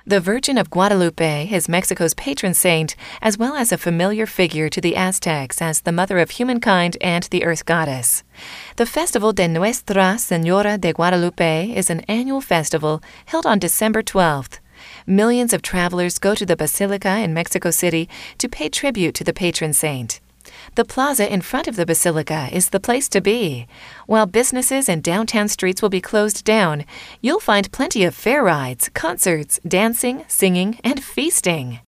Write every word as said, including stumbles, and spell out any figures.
The Virgin of Guadalupe is Mexico's patron saint, as well as a familiar figure to the Aztecs as the mother of humankind and the earth goddess. The Festival de Nuestra Señora de Guadalupe is an annual festival held on December twelfth. Millions of travelers go to the Basilica in Mexico City to pay tribute to the patron saint. The plaza in front of the basilica is the place to be. While businesses and downtown streets will be closed down, you'll find plenty of fair rides, concerts, dancing, singing, and feasting.